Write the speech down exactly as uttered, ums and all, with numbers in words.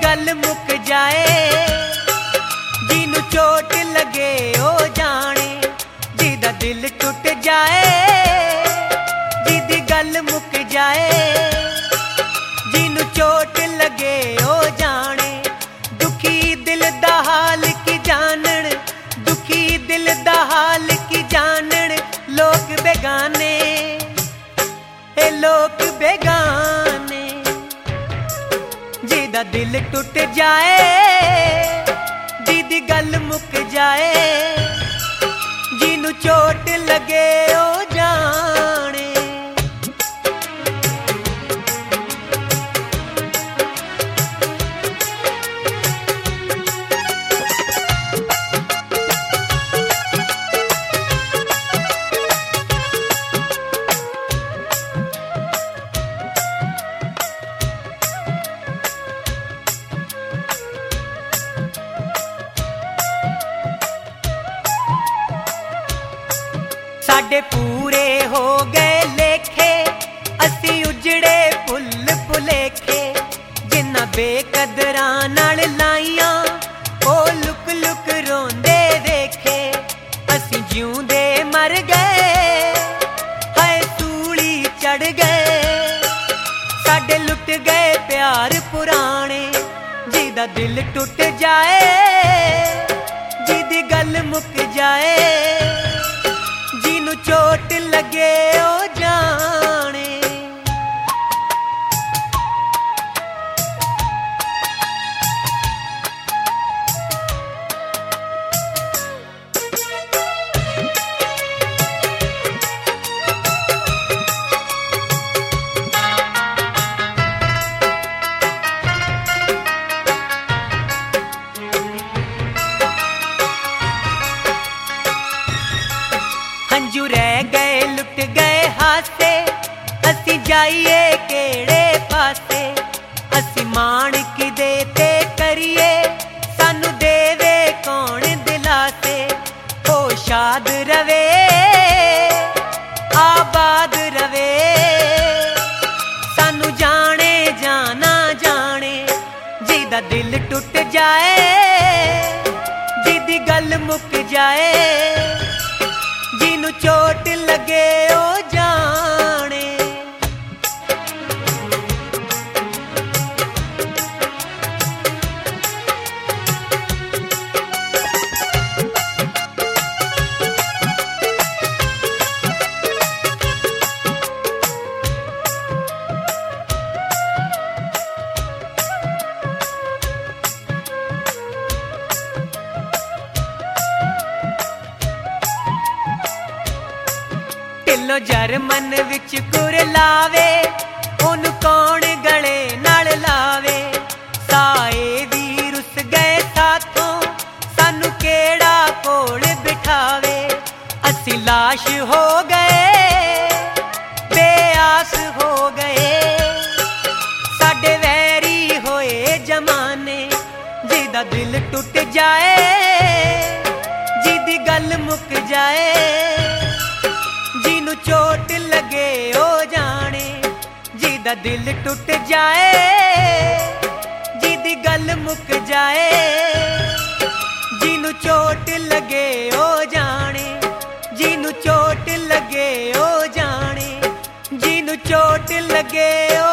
गल मुक जाए, जिन्नू चोट लगे ओ जाने, जिदा दिल टुट जाए, जिदी गल मुक जाए, जिन्नू चोट लगे ओ जाने। दुखी दिल दा हाल की जानन, दुखी दिल दा हाल की जानन, लोग बेगाने, ए लोग बेगाने। जिदा दिल टुट जाए, जिदी गल मुक जाए, जिन्नू चोट लगे ओ जाने। साडे पूरे हो गए लेखे, असी उजड़े फुल भुलेखे, जिन्ना बेकदरां नाल लाइयां ओ लुक लुक रोंदे देखे। असी जिउंदे मर गए, हाय सूली चढ़ गए, साडे लुट गए प्यार पुराने। जिदा दिल टुट जाए, जिदी गल मुक जाए, जिन्नू चोट लगे ओ जाने। हंजू रह गए लुट गए हासे, असी जाइए केड़े पासे। असी मान किदे ते करिए, सानू देवे कौन दिलासे। ओ शाद रवे, आबाद रवे, सानू जाने जाना जाने। जिदा दिल टुट जाए, जिदी गल मुक जाए, जिन्नू चोट लगे ओ जाने। ढिल्लो जरमन विच कुर लावे, ओनू कौन गले नाल लावे। साए वी रुस गए साथों, सानू केड़ा कोल बिठावे। असी लाश हो गए, बेआस हो गए, साडे वैरी होए जमाने। जिदा दिल टुट जाए, जिदी गल मुक जाए, जिन्नू चोट लगे ओ जाने। जिदा दिल टुट जाए, जिदी गल मुक जाए, जिन्नू चोट लगे ओ जाने। जिन्नू चोट लगे ओ जाने, जिन्नू चोट लगे ओ